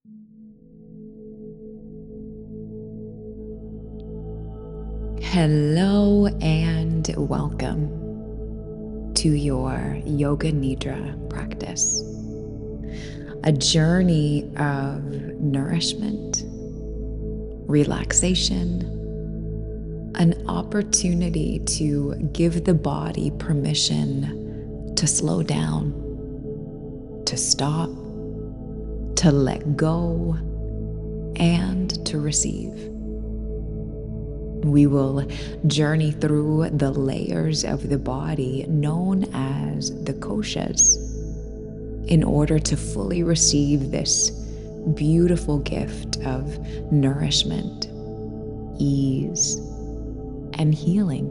Hello and welcome to your Yoga Nidra practice, a journey of nourishment, relaxation, an opportunity to give the body permission to slow down, to stop, to let go, and to receive. We will journey through the layers of the body known as the koshas in order to fully receive this beautiful gift of nourishment, ease, and healing.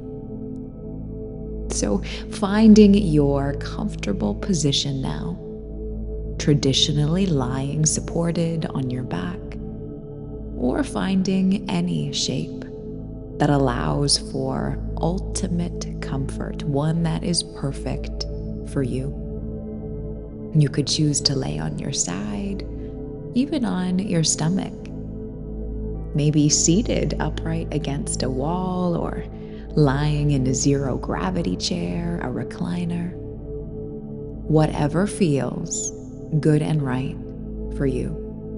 So, finding your comfortable position now, traditionally lying supported on your back, or finding any shape that allows for ultimate comfort, one that is perfect for you. You could choose to lay on your side, even on your stomach, maybe seated upright against a wall or lying in a zero gravity chair, a recliner. Whatever feels good and right for you.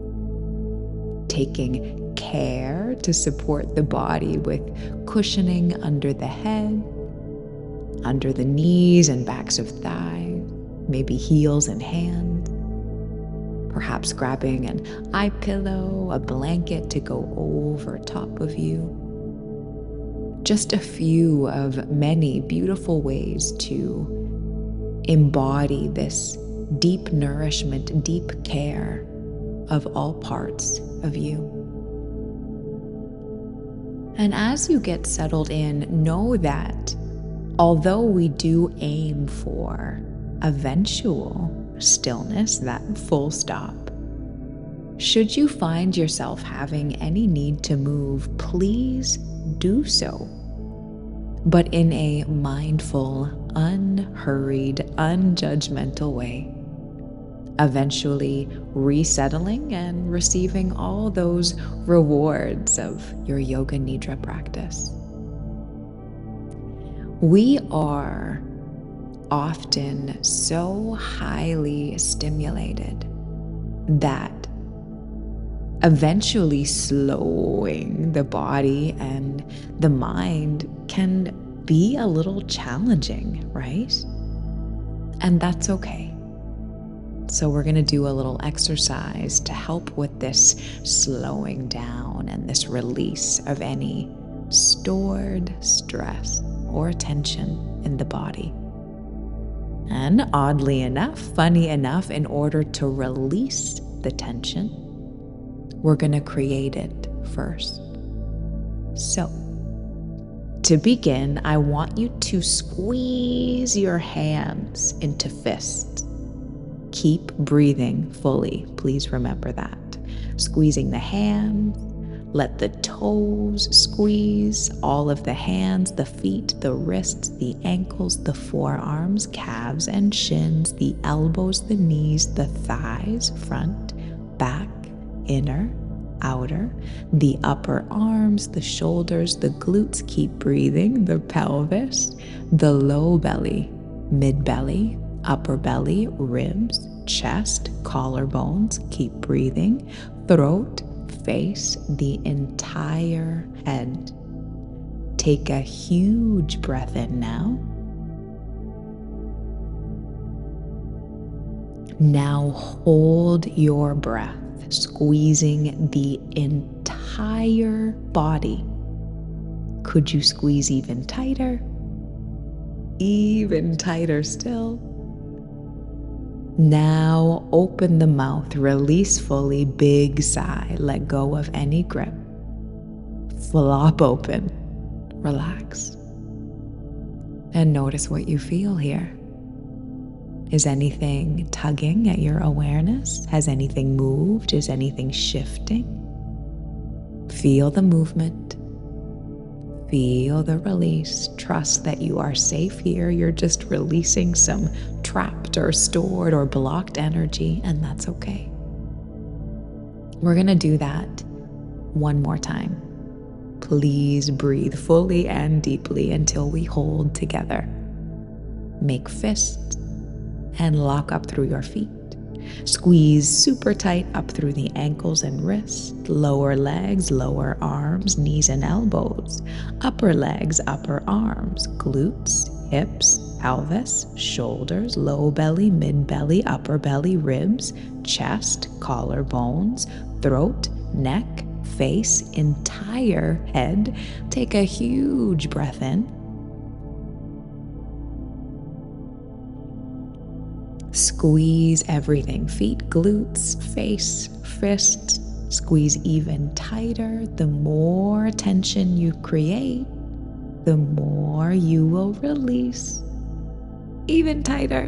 Taking care to support the body with cushioning under the head, under the knees and backs of thighs, maybe heels and hands, perhaps grabbing an eye pillow, a blanket to go over top of you. Just a few of many beautiful ways to embody this deep nourishment, deep care of all parts of you. And as you get settled in, know that although we do aim for eventual stillness, that full stop, should you find yourself having any need to move, please do so, but in a mindful, unhurried, unjudgmental way. Eventually resettling and receiving all those rewards of your Yoga Nidra practice. We are often so highly stimulated that eventually slowing the body and the mind can be a little challenging, right? And that's okay. So we're going to do a little exercise to help with this slowing down and this release of any stored stress or tension in the body. And oddly enough, funny enough, in order to release the tension, we're going to create it first. So, to begin, I want you to squeeze your hands into fists. Keep breathing fully. Please remember that. Squeezing the hands, let the toes squeeze, all of the hands, the feet, the wrists, the ankles, the forearms, calves and shins, the elbows, the knees, the thighs, front, back, inner, outer, the upper arms, the shoulders, the glutes. Keep breathing. The pelvis, the low belly, mid belly, upper belly, ribs, chest, collarbones. Keep breathing. Throat, face, the entire head. Take a huge breath in now. Now hold your breath, squeezing the entire body. Could you squeeze even tighter? Even tighter still. Now open the mouth, release fully, big sigh, let go of any grip. Flop open, relax. And notice what you feel here. Is anything tugging at your awareness? Has anything moved? Is anything shifting? Feel the movement. Feel the release. Trust that you are safe here. You're just releasing some trapped or stored or blocked energy, and that's okay. We're going to do that one more time. Please breathe fully and deeply until we hold together. Make fists and lock up through your feet. Squeeze super tight up through the ankles and wrists, lower legs, lower arms, knees and elbows, upper legs, upper arms, glutes, hips, pelvis, shoulders, low belly, mid belly, upper belly, ribs, chest, collarbones, throat, neck, face, entire head. Take a huge breath in. Squeeze everything, feet, glutes, face, fists. Squeeze even tighter. The more tension you create, the more you will release. Even tighter.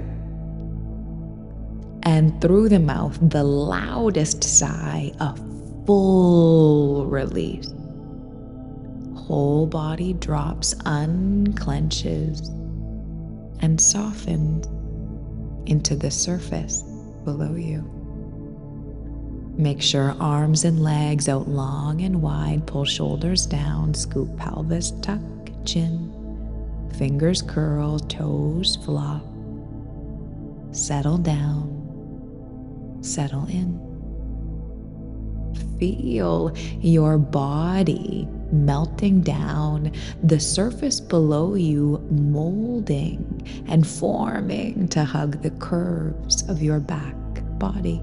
And through the mouth, the loudest sigh, a full release. Whole body drops, unclenches, and softens into the surface below you. Make sure arms and legs out long and wide, pull shoulders down, scoop pelvis, tuck, chin, fingers curl, toes flop. Settle down, settle in. Feel your body melting down, the surface below you molding and forming to hug the curves of your back body.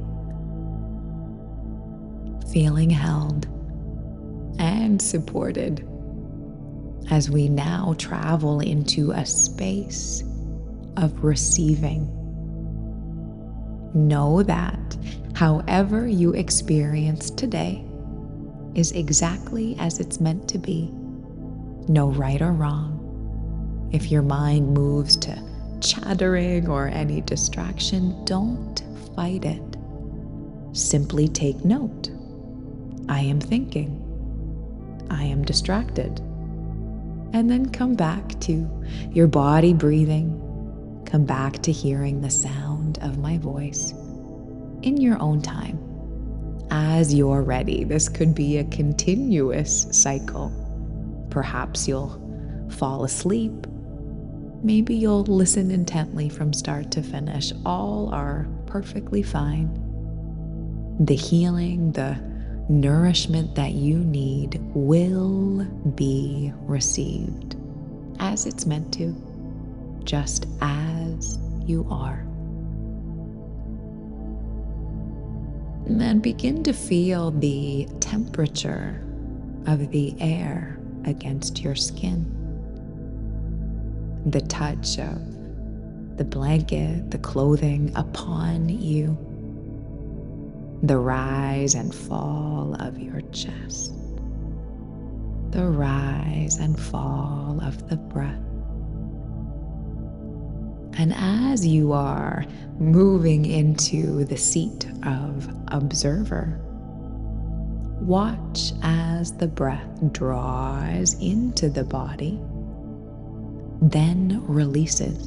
Feeling held and supported as we now travel into a space of receiving. Know that however you experience today is exactly as it's meant to be. No right or wrong. If your mind moves to chattering or any distraction, don't fight it. Simply take note. I am thinking. I am distracted. And then come back to your body breathing. Come back to hearing the sound of my voice in your own time. As you're ready, this could be a continuous cycle. Perhaps you'll fall asleep. Maybe you'll listen intently from start to finish. All are perfectly fine. The healing, the nourishment that you need will be received as it's meant to, just as you are. And then begin to feel the temperature of the air against your skin. The touch of the blanket, the clothing upon you. The rise and fall of your chest. The rise and fall of the breath. And as you are moving into the seat of observer, watch as the breath draws into the body, then releases,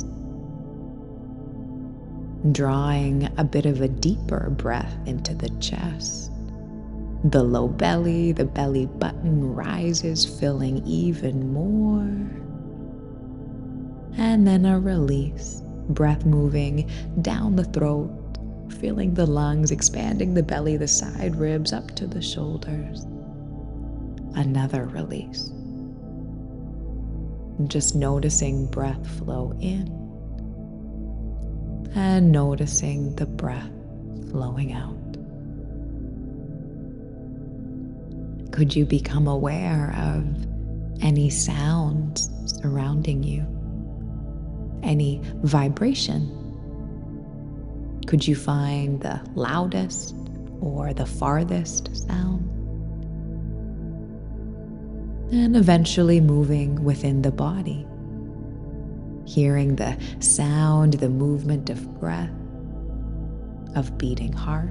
drawing a bit of a deeper breath into the chest. The low belly, the belly button rises, filling even more. And then a release, breath moving down the throat, feeling the lungs, expanding the belly, the side ribs up to the shoulders. Another release. Just noticing breath flow in and noticing the breath flowing out. Could you become aware of any sounds surrounding you? Any vibration? Could you find the loudest or the farthest sound? And eventually moving within the body, hearing the sound, the movement of breath, of beating heart,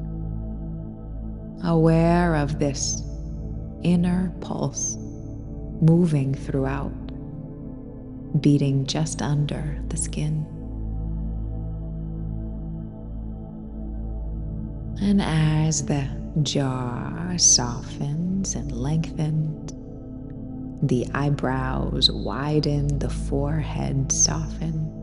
aware of this inner pulse moving throughout, beating just under the skin. And as the jaw softens and lengthens. The eyebrows widen, the forehead softens.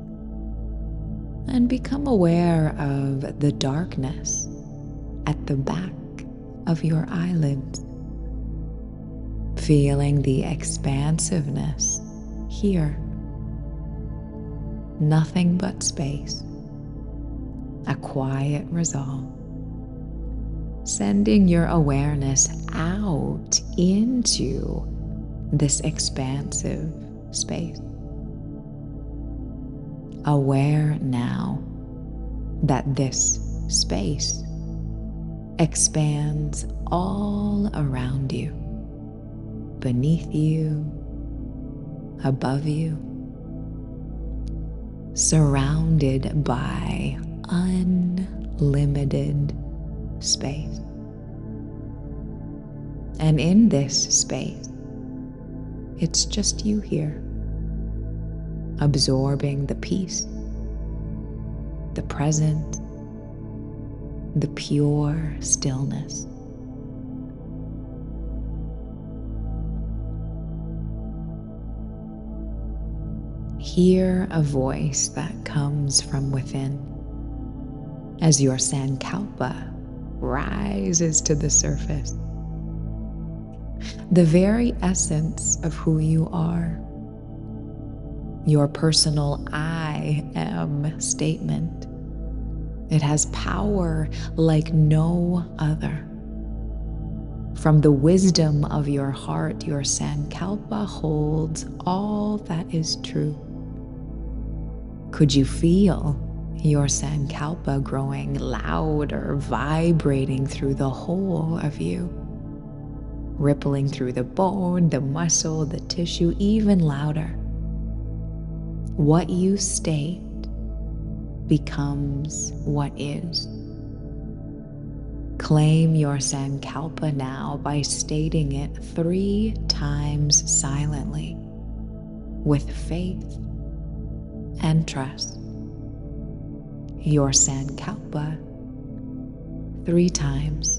And become aware of the darkness at the back of your eyelids. Feeling the expansiveness here. Nothing but space. A quiet resolve. Sending your awareness out into this expansive space. Aware now that this space expands all around you, beneath you, above you, surrounded by unlimited space. And in this space, it's just you here, absorbing the peace, the present, the pure stillness. Hear a voice that comes from within as your Sankalpa rises to the surface. The very essence of who you are. Your personal I am statement. It has power like no other. From the wisdom of your heart, your Sankalpa holds all that is true. Could you feel your Sankalpa growing louder, vibrating through the whole of you? Rippling through the bone, the muscle, the tissue, even louder. What you state becomes what is. Claim your Sankalpa now by stating it 3 times silently, with faith and trust. Your Sankalpa 3 times.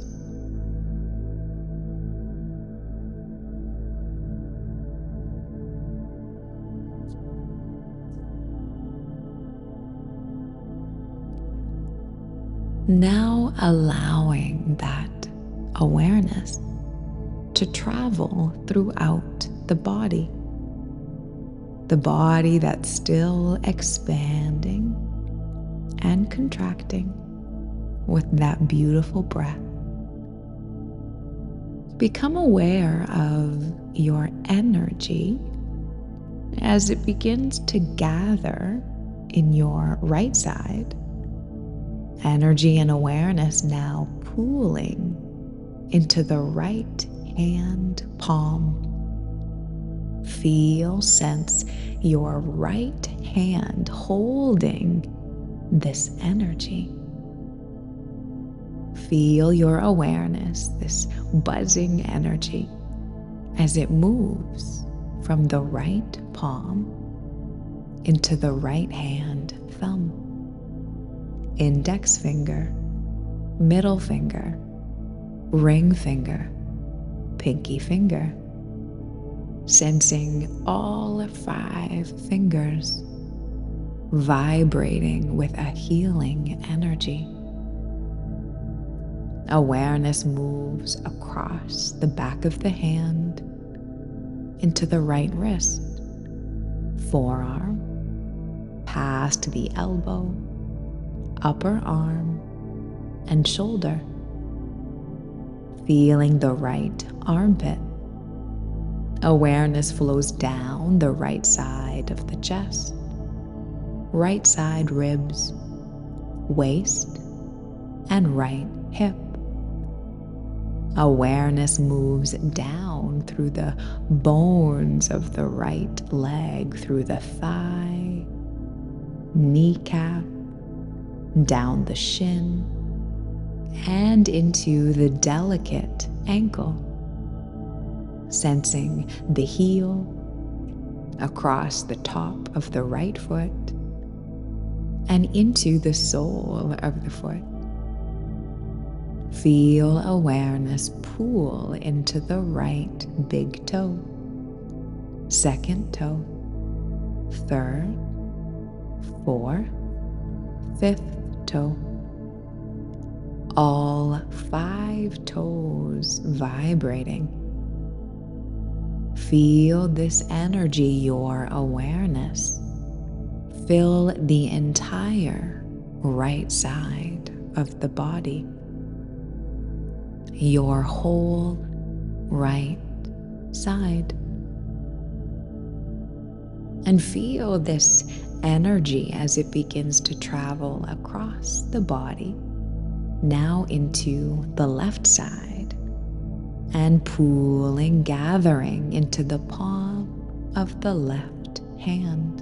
Now allowing that awareness to travel throughout the body that's still expanding and contracting with that beautiful breath. Become aware of your energy as it begins to gather in your right side. Energy and awareness now pooling into the right hand palm. Feel, sense your right hand holding this energy. Feel your awareness, this buzzing energy, as it moves from the right palm into the right hand thumb. Index finger, middle finger, ring finger, pinky finger. Sensing all 5 fingers vibrating with a healing energy. Awareness moves across the back of the hand into the right wrist, forearm, past the elbow, upper arm, and shoulder. Feeling the right armpit. Awareness flows down the right side of the chest, right side ribs, waist, and right hip. Awareness moves down through the bones of the right leg, through the thigh, kneecap, down the shin, and into the delicate ankle. Sensing the heel across the top of the right foot and into the sole of the foot. Feel awareness pool into the right big toe, second toe, third, fourth, fifth toe. All 5 toes vibrating. Feel this energy, your awareness, fill the entire right side of the body, your whole right side. And feel this energy as it begins to travel across the body, now into the left side, and pooling, gathering into the palm of the left hand.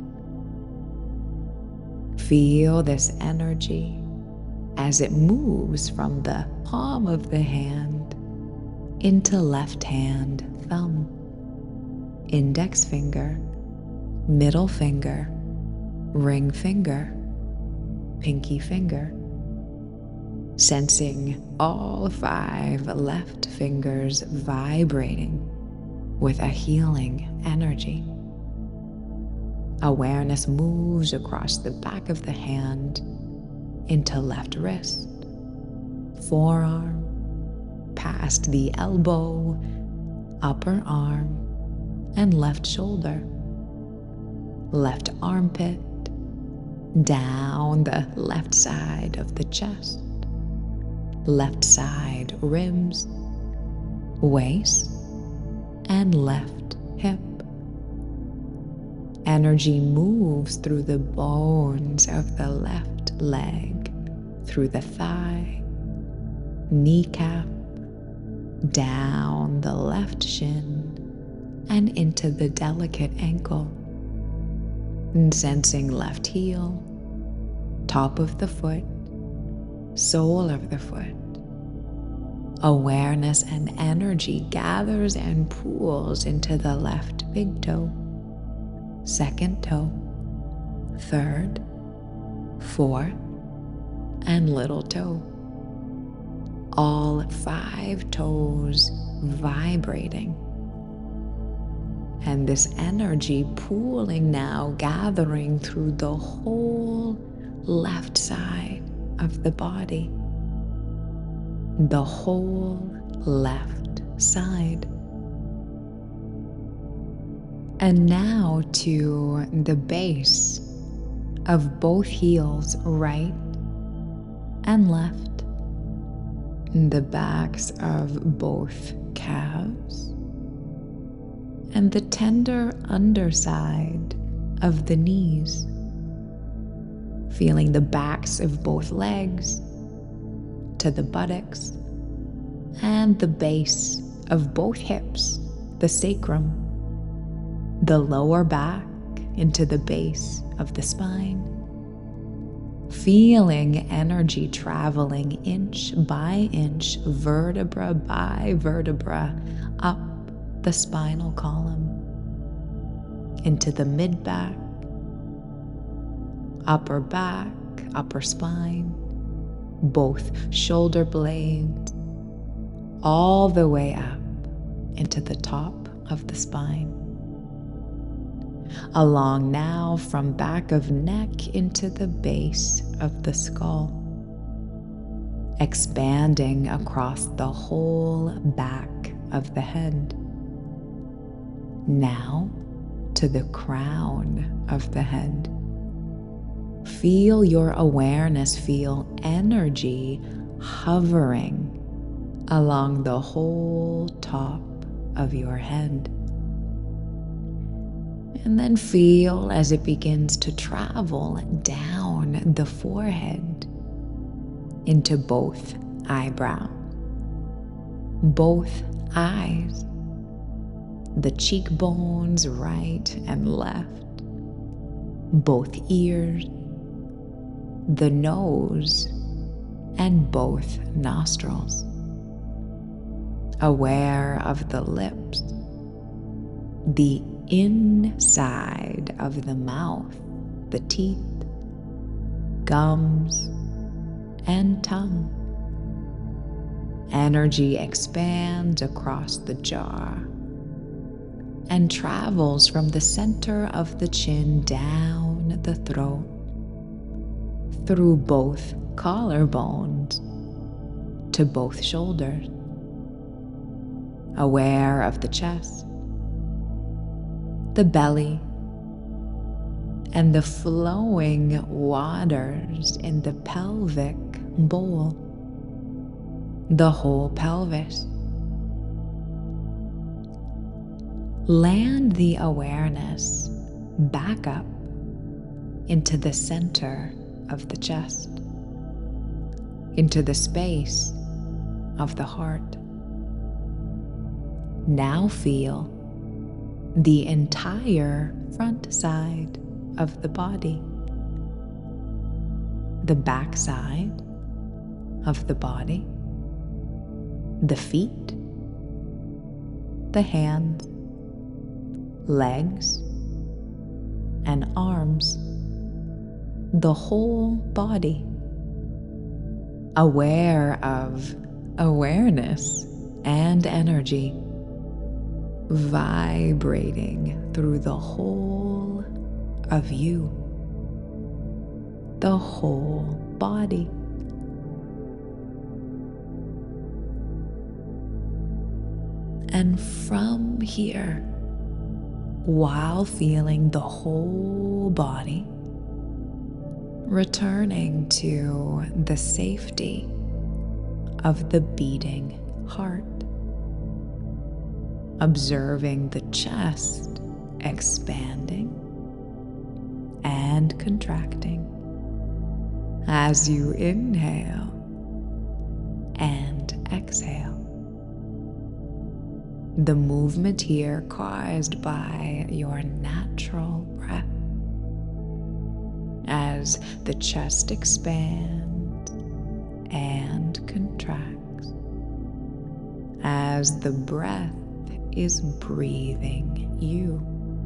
Feel this energy as it moves from the palm of the hand into left hand thumb, index finger, middle finger, ring finger, pinky finger. Sensing all 5 left fingers vibrating with a healing energy. Awareness moves across the back of the hand into left wrist, forearm, past the elbow, upper arm, and left shoulder, left armpit, down the left side of the chest, left side ribs, waist, and left hip. Energy moves through the bones of the left leg, through the thigh, kneecap, down the left shin, and into the delicate ankle. And sensing left heel, top of the foot, sole of the foot. Awareness and energy gathers and pools into the left big toe, second toe, third, fourth, and little toe. All 5 toes vibrating. And this energy pooling now, gathering through the whole left side of the body, the whole left side. And now to the base of both heels, right and left, the backs of both calves, and the tender underside of the knees. Feeling the backs of both legs to the buttocks, and the base of both hips, the sacrum, the lower back into the base of the spine. Feeling energy traveling inch by inch, vertebra by vertebra, up the spinal column, into the mid-back, upper back, upper spine, both shoulder blades, all the way up into the top of the spine. Along now from back of neck into the base of the skull, expanding across the whole back of the head. Now to the crown of the head. Feel your awareness, feel energy hovering along the whole top of your head. And then feel as it begins to travel down the forehead into both eyebrows, both eyes, the cheekbones right and left, both ears, the nose, and both nostrils. Aware of the lips, the inside of the mouth, the teeth, gums, and tongue. Energy expands across the jaw and travels from the center of the chin down the throat, through both collarbones to both shoulders, aware of the chest, the belly, and the flowing waters in the pelvic bowl, the whole pelvis. Land the awareness back up into the center of the chest, into the space of the heart. Now feel the entire front side of the body, the back side of the body, the feet, the hands, legs, and arms, the whole body, aware of awareness and energy vibrating through the whole of you, the whole body. And from here, while feeling the whole body, returning to the safety of the beating heart, observing the chest expanding and contracting as you inhale and exhale. The movement here caused by your natural breath as the chest expands and contracts, as the breath is breathing you.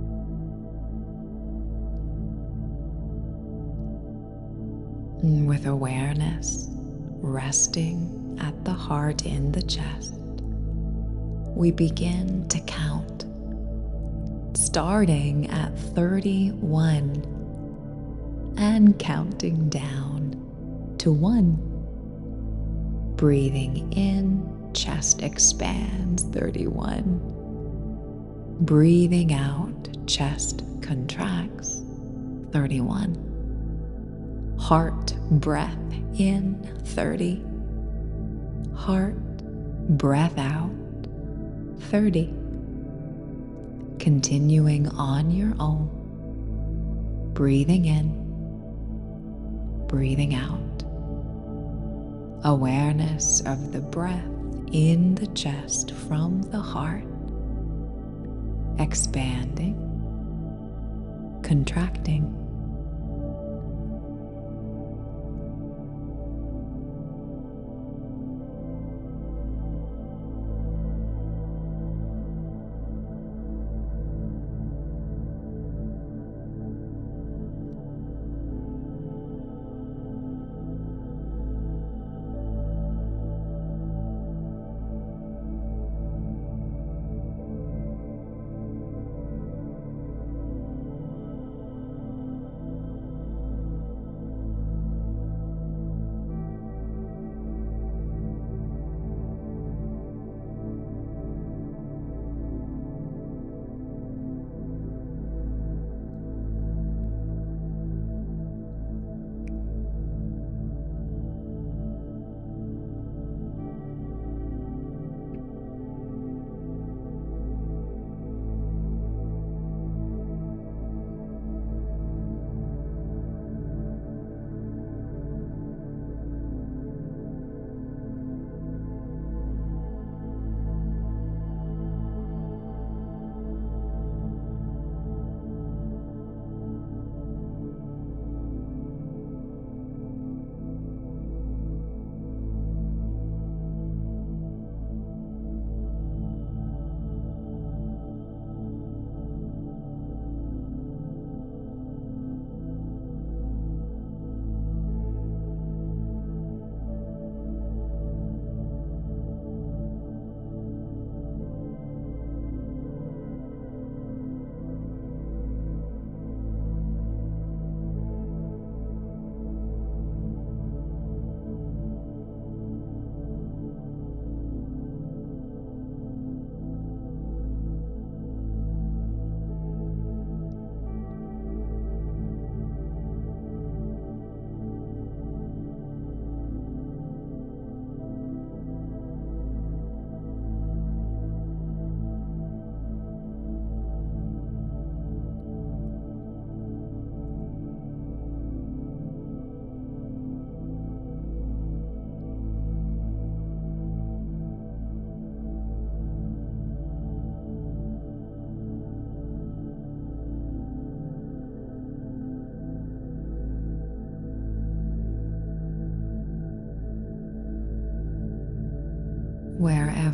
With awareness resting at the heart in the chest, we begin to count, starting at 31 and counting down to 1. Breathing in, chest expands, 31. Breathing out, chest contracts, 31. Heart breath in, 30. Heart breath out, 30. Continuing on your own, breathing in, breathing out. Awareness of the breath in the chest from the heart, expanding, contracting.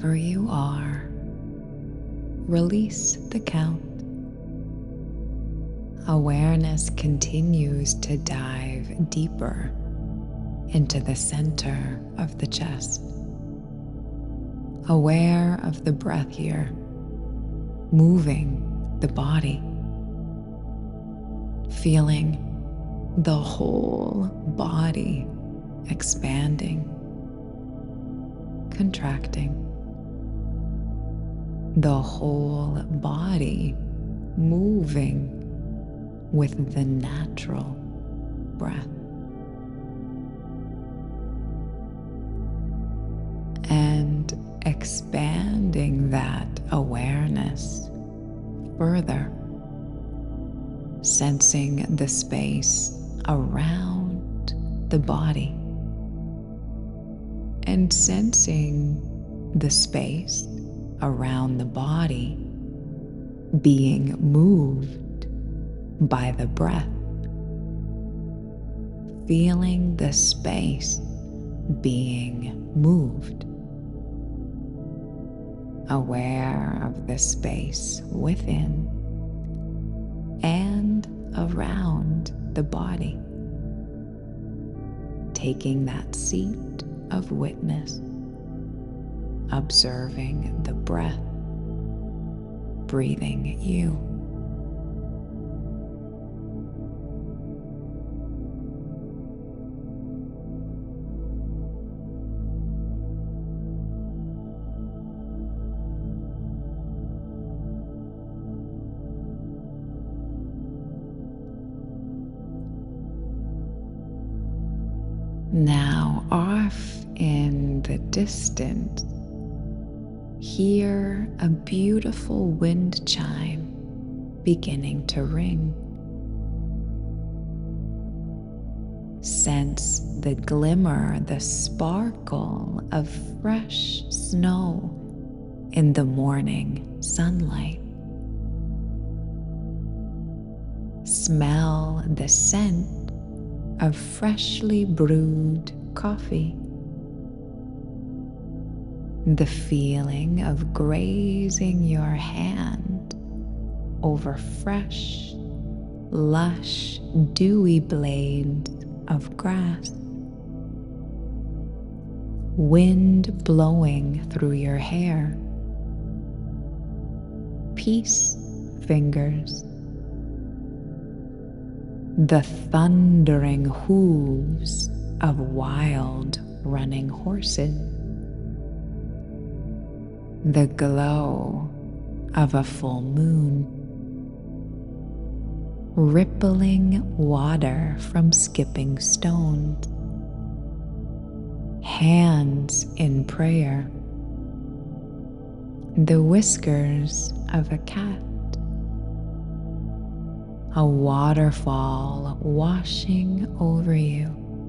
wherever you are, release the count. Awareness continues to dive deeper into the center of the chest. Aware of the breath here, moving the body, feeling the whole body expanding, contracting, the whole body moving with the natural breath. And expanding that awareness further, sensing the space around the body and sensing the space around the body being moved by the breath, feeling the space being moved, aware of the space within and around the body, taking that seat of witness, observing the breath breathing you. Now, off in the distance, hear a beautiful wind chime beginning to ring. Sense the glimmer, the sparkle of fresh snow in the morning sunlight. Smell the scent of freshly brewed coffee. The feeling of grazing your hand over fresh, lush, dewy blades of grass. Wind blowing through your hair. Peace fingers. The thundering hooves of wild running horses. The glow of a full moon. Rippling water from skipping stones. Hands in prayer. The whiskers of a cat. A waterfall washing over you.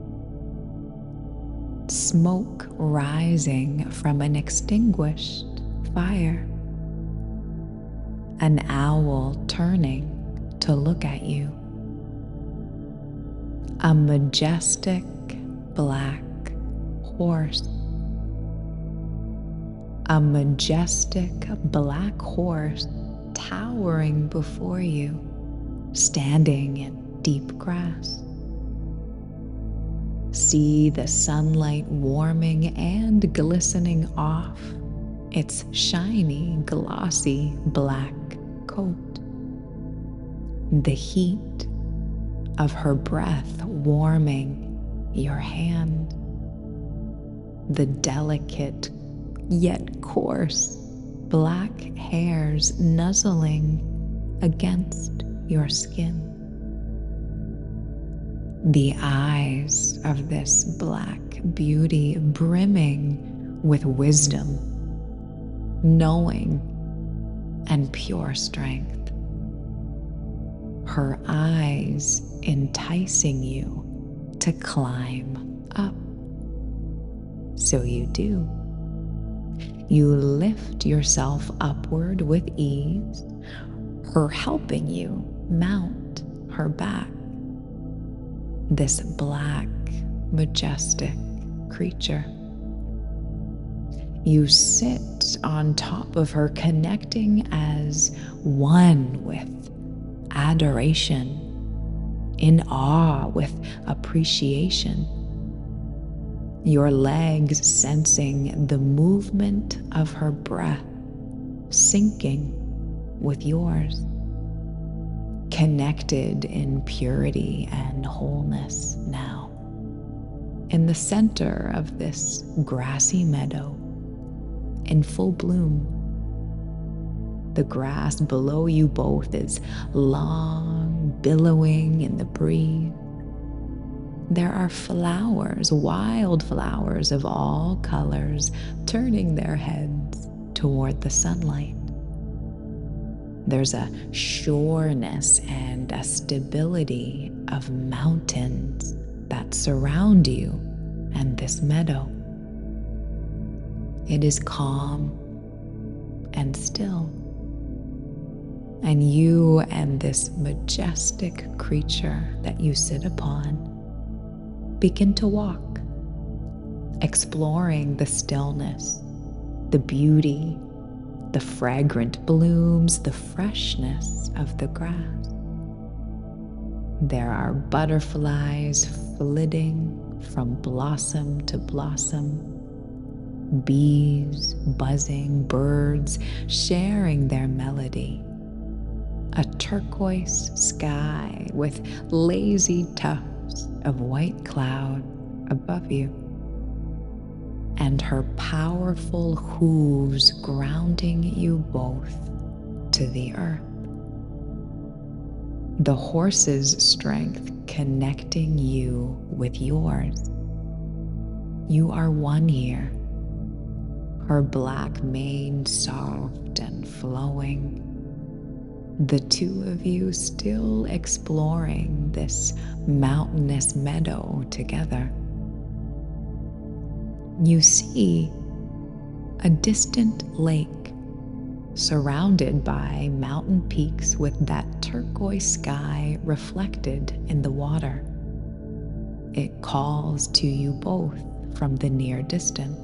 Smoke rising from an extinguished fire. An owl turning to look at you. A majestic black horse. A majestic black horse towering before you, standing in deep grass. See the sunlight warming and glistening off its shiny, glossy black coat. The heat of her breath warming your hand. The delicate yet coarse black hairs nuzzling against your skin. The eyes of this black beauty brimming with wisdom, knowing, and pure strength. Her eyes enticing you to climb up. So you do. You lift yourself upward with ease, her helping you mount her back. This black, majestic creature. You sit on top of her, connecting as one with adoration, in awe with appreciation. Your legs sensing the movement of her breath, syncing with yours, connected in purity and wholeness now. In the center of this grassy meadow, in full bloom, the grass below you both is long, billowing in the breeze. There are flowers, wild flowers of all colors, turning their heads toward the sunlight. There's a sureness and a stability of mountains that surround you and this meadow. It is calm and still. And you and this majestic creature that you sit upon begin to walk, exploring the stillness, the beauty, the fragrant blooms, the freshness of the grass. There are butterflies flitting from blossom to blossom, bees buzzing, birds sharing their melody, a turquoise sky with lazy tufts of white cloud above you, and her powerful hooves grounding you both to the earth. The horse's strength connecting you with yours. You are one here. Her black mane soft and flowing. The two of you still exploring this mountainous meadow together. You see a distant lake surrounded by mountain peaks with that turquoise sky reflected in the water. It calls to you both from the near distance.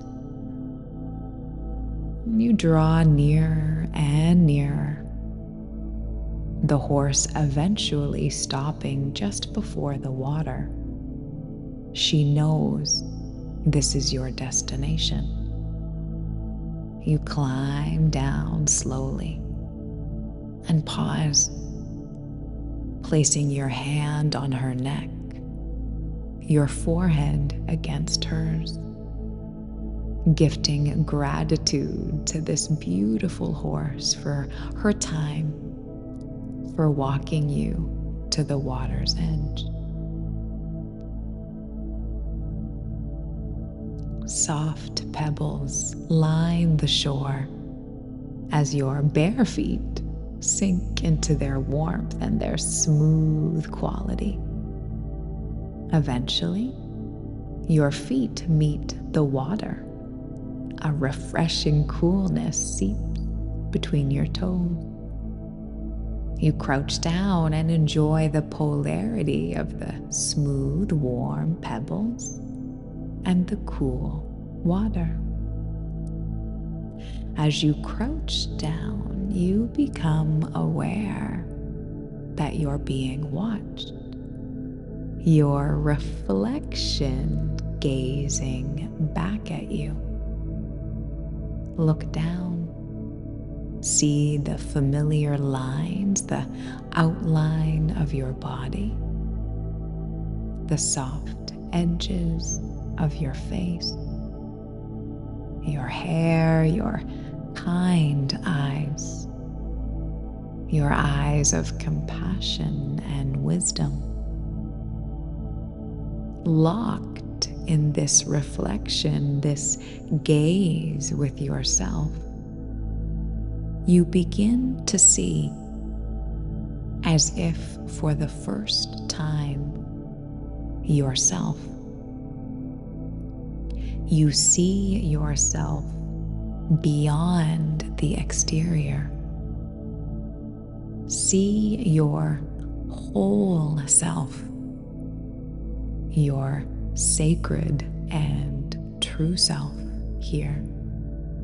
You draw nearer and nearer, the horse eventually stopping just before the water. She knows this is your destination. You climb down slowly and pause, placing your hand on her neck, your forehead against hers, gifting gratitude to this beautiful horse for her time, for walking you to the water's edge. Soft pebbles line the shore as your bare feet sink into their warmth and their smooth quality. Eventually, your feet meet the water. A refreshing coolness seeps between your toes. You crouch down and enjoy the polarity of the smooth, warm pebbles and the cool water. As you crouch down, you become aware that you're being watched. Your reflection gazing back at you. Look down. See the familiar lines, the outline of your body, the soft edges of your face, your hair, your kind eyes, your eyes of compassion and wisdom. Locked in this reflection, this gaze with yourself, you begin to see, as if for the first time, yourself. You see yourself beyond the exterior. See your whole self, your sacred and true self here.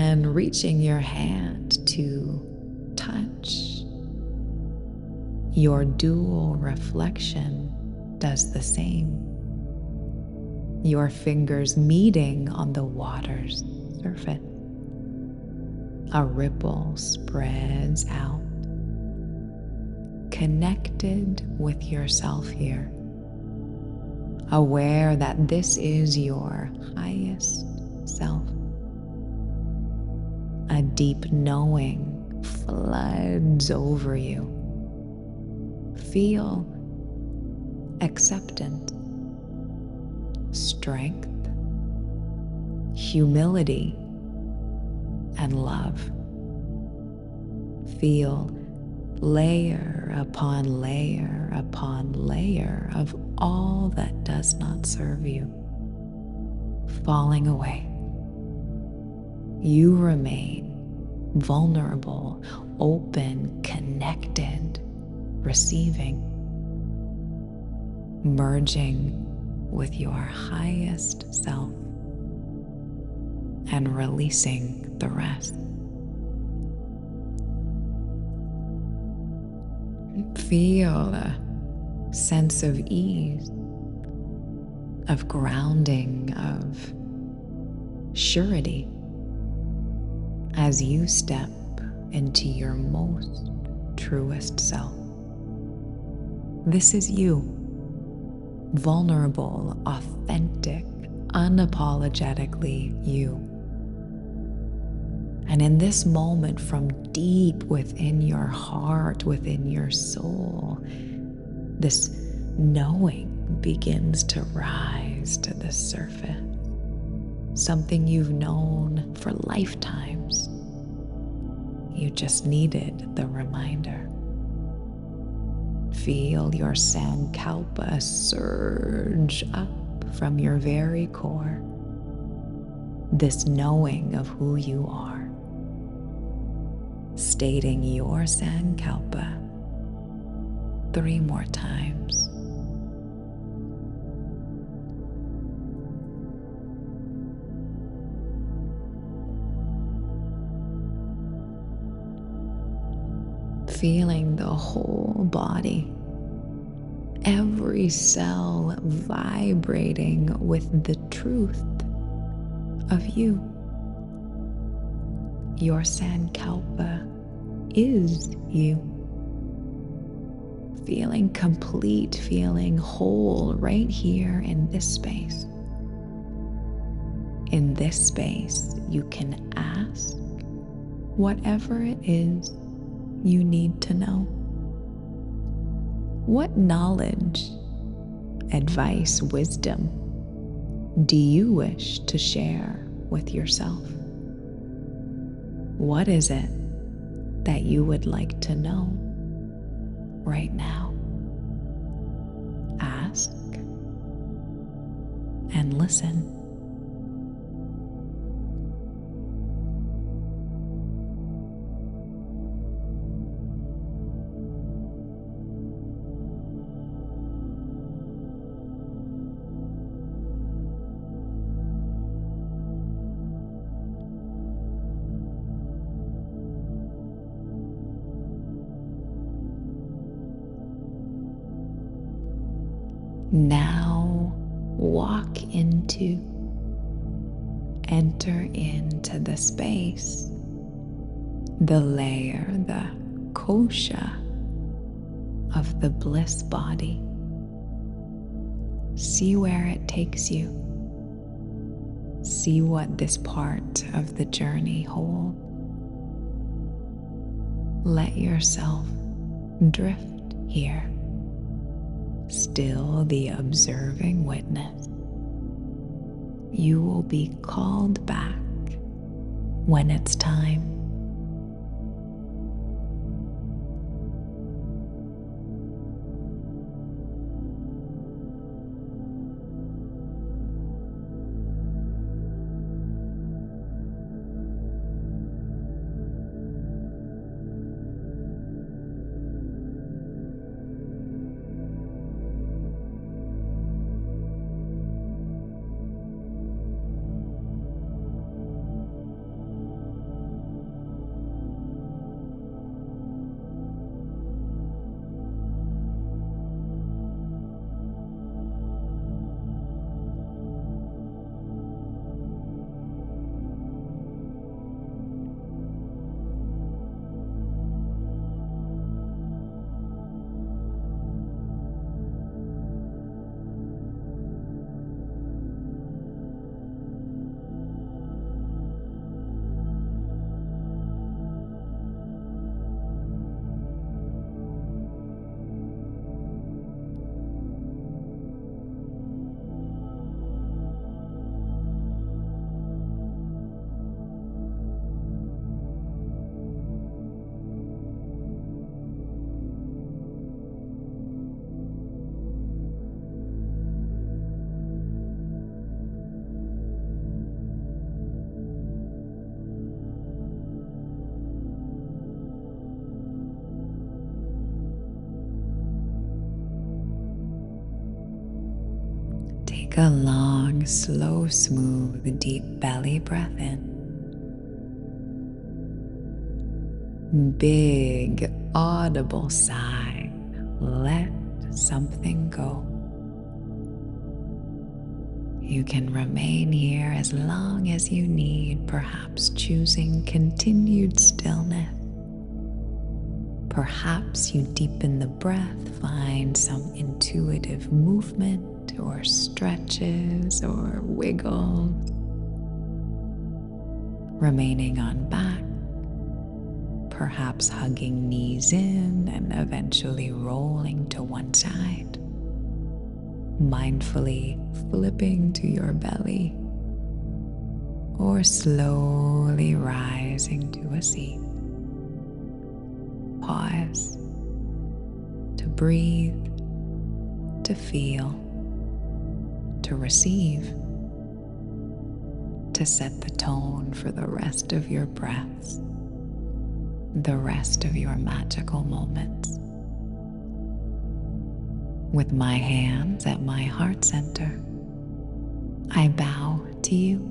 and reaching your hand to touch. Your dual reflection does the same. Your fingers meeting on the water's surface. A ripple spreads out, connected with yourself here, aware that this is your highest self. A deep knowing floods over you. Feel acceptance, strength, humility, and love. Feel layer upon layer upon layer of all that does not serve you falling away. You remain vulnerable, open, connected, receiving, merging with your highest self and releasing the rest. Feel a sense of ease, of grounding, of surety as you step into your most truest self. This is you, vulnerable, authentic, unapologetically you. And in this moment, from deep within your heart, within your soul, this knowing begins to rise to the surface. Something you've known for lifetimes. You just needed the reminder. Feel your Sankalpa surge up from your very core. This knowing of who you are. Stating your Sankalpa 3 more times. Feeling the whole body, every cell vibrating with the truth of you. Your Sankalpa is you. Feeling complete, feeling whole right here in this space. In this space, you can ask whatever it is you need to know. What knowledge, advice, wisdom do you wish to share with yourself? What is it that you would like to know right now? Ask and listen. Now enter into the space, the layer, the kosha of the bliss body. See where it takes you. See what this part of the journey holds. Let yourself drift here. Still the observing witness. You will be called back when it's time. Take a long, slow, smooth, deep belly breath in. Big, audible sigh. Let something go. You can remain here as long as you need, perhaps choosing continued stillness. Perhaps you deepen the breath, find some intuitive movement or stretches or wiggles. Remaining on back, perhaps hugging knees in and eventually rolling to one side. Mindfully flipping to your belly or slowly rising to a seat. Pause to breathe, to feel, to receive, to set the tone for the rest of your breaths, the rest of your magical moments. With my hands at my heart center, I bow to you.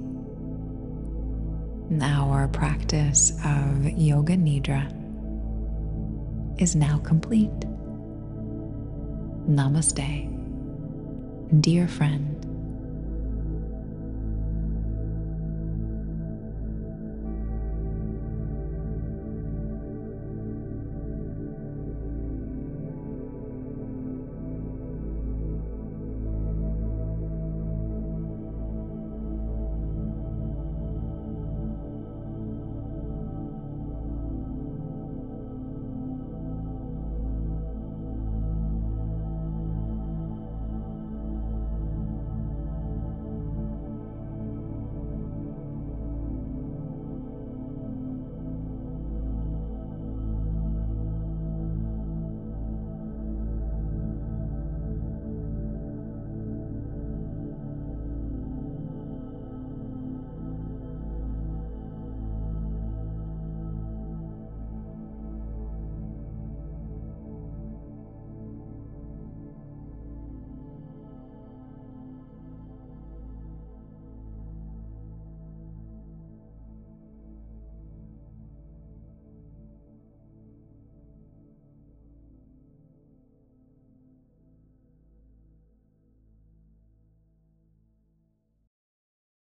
Our practice of Yoga Nidra is now complete. Namaste, dear friend.